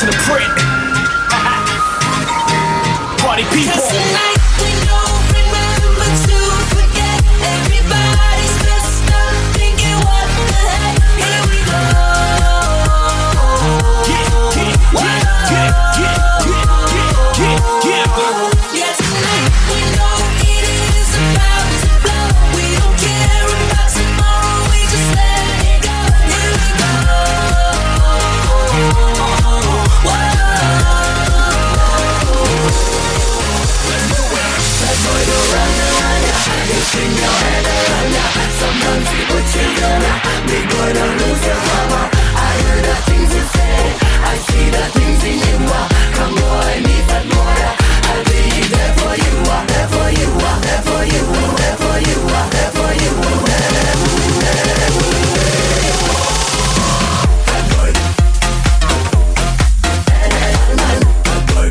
to the print. Party people. Tonight we don't remember to forget. Everybody's messed up, thinking what the heck. Here we go. Yeah, tonight we know it is about to blow. We don't care about tomorrow, we just let it go. Here we go. Bad boy go round and round ya. You swing your head around ya. Sometimes you put you down ya. Big boy don't lose your mama. I heard the things you say, I see the things in you. Come boy, need that more. I'll be there for you, there for you, there for you, there for you, there for you, Bad boy. Bad boy.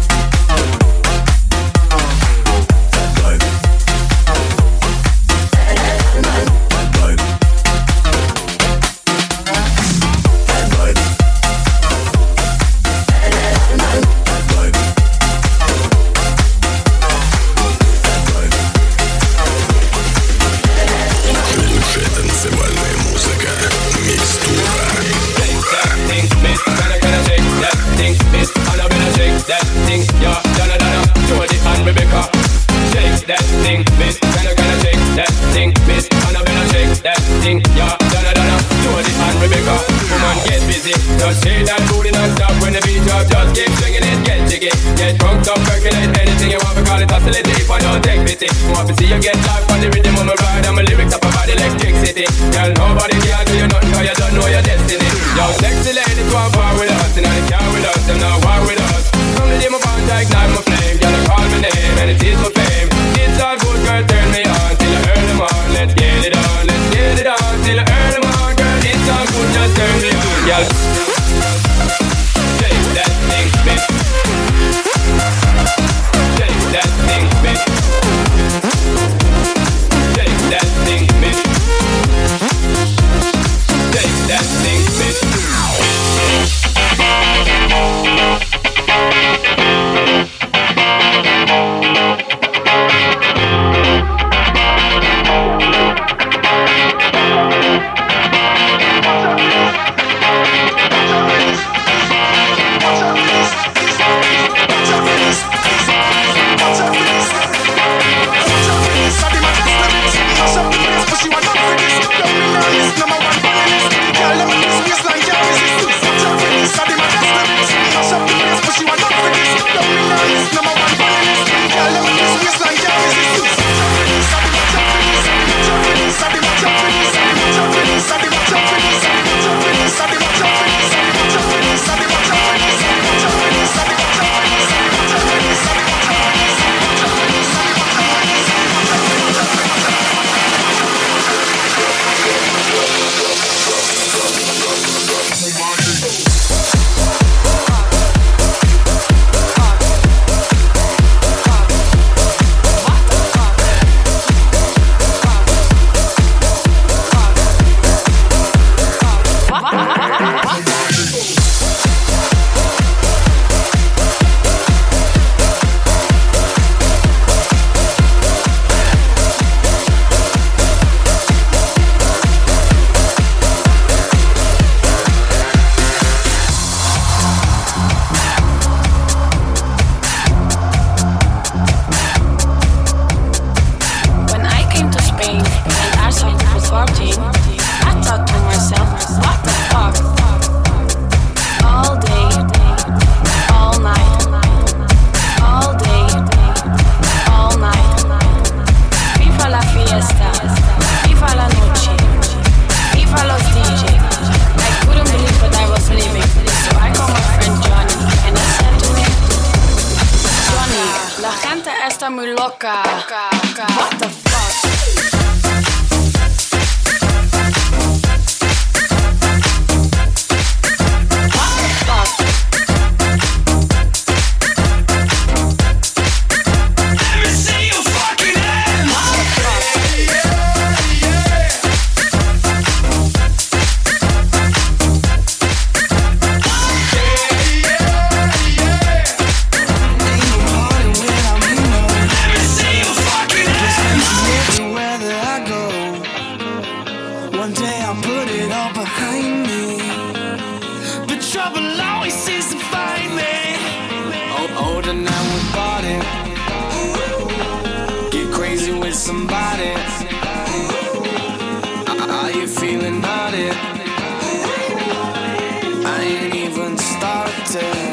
Want to see you get life on the rhythm of my ride and my lyrics up about electricity. Girl, nobody can do you nothing cause you don't know your destiny. Yo, sexy ladies want war with us, and I can't with us, them not war with us. From the day my bond I ignite my flame, girl, I call my name and it is my fame. It's all good, girl, turn me on till I earn them on. Let's get it on, let's get it on till I earn them on. Girl, it's all good, just turn me on, girl. Shake that thing, bitch. Shake that thing, bitch. Shake that thing, bitch. Shake that thing, bitch. somebody? Are you feeling naughty? I ain't even started.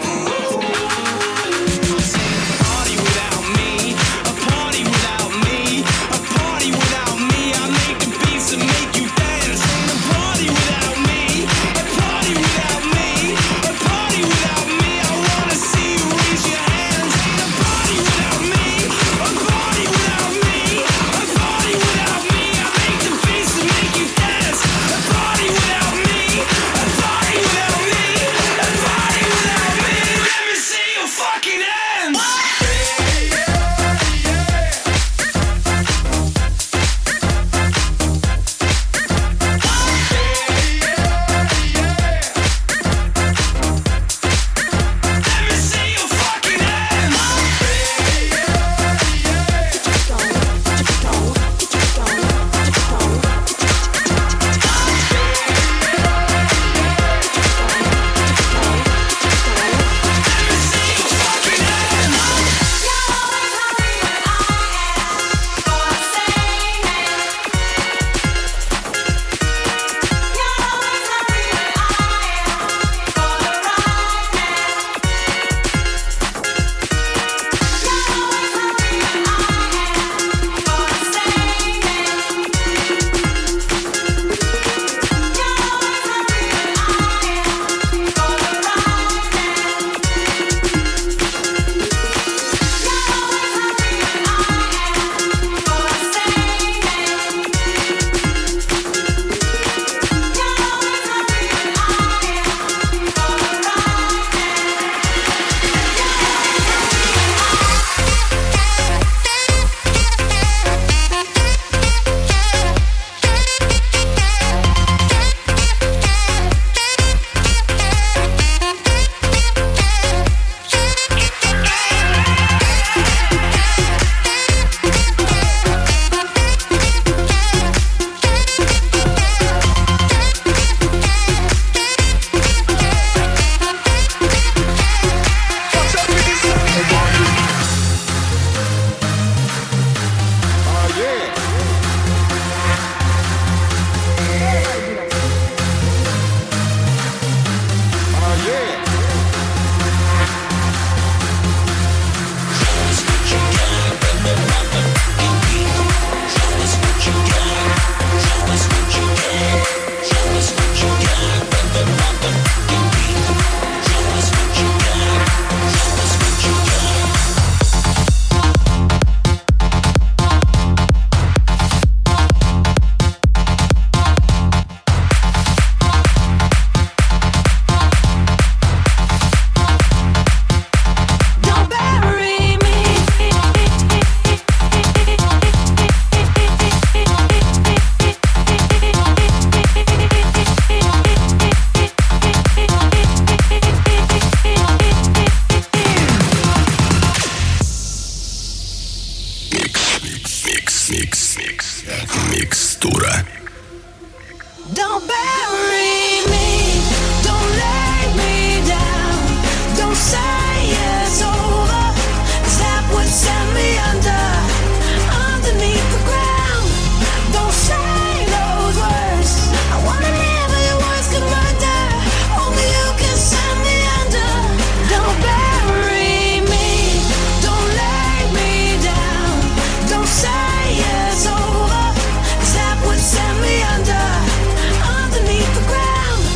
Send me under, underneath the ground.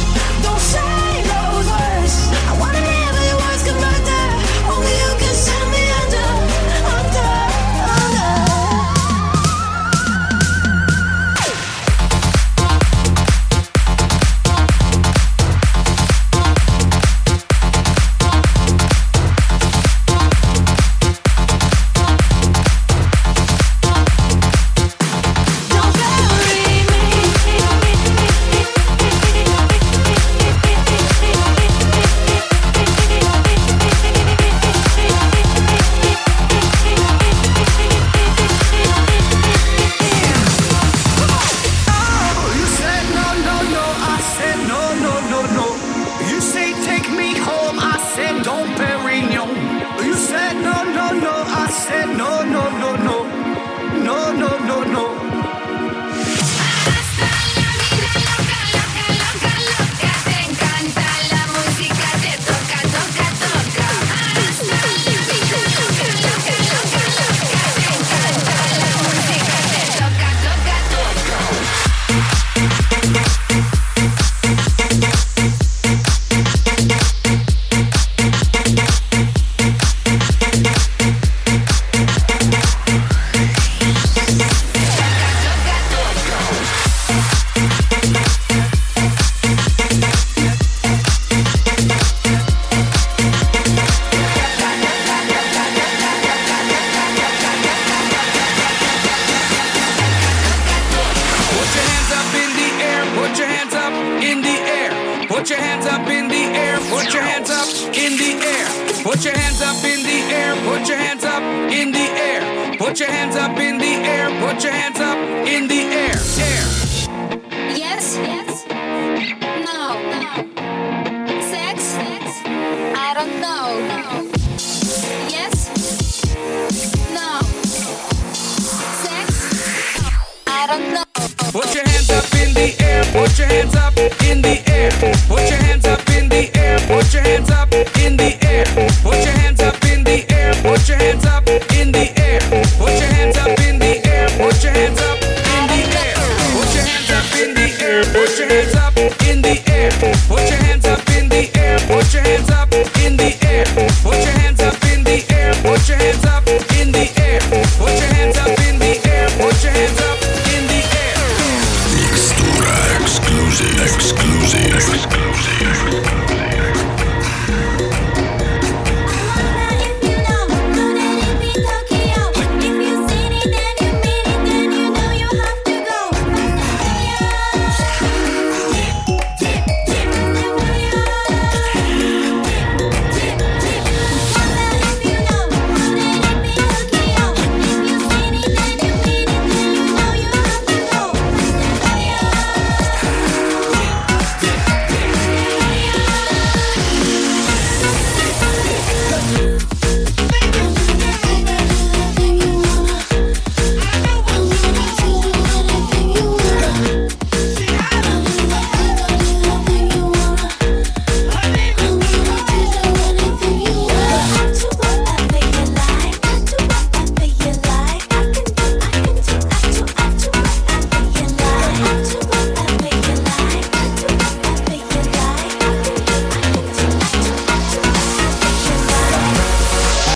Put your hands up in the air. Put your hands up in the air. Put your hands up in the air. Put your hands up in the air. Put your hands up in the air. Put your hands up in the air. Air. Yes. Yes. No. No. Sex. I don't know. No. Yes. No. Sex. I don't know. Put your hands up in the air. Put your hands up in the air. Put your hands up in the air. Put your hands up in the air. Put your hands up in the air. Put your hands up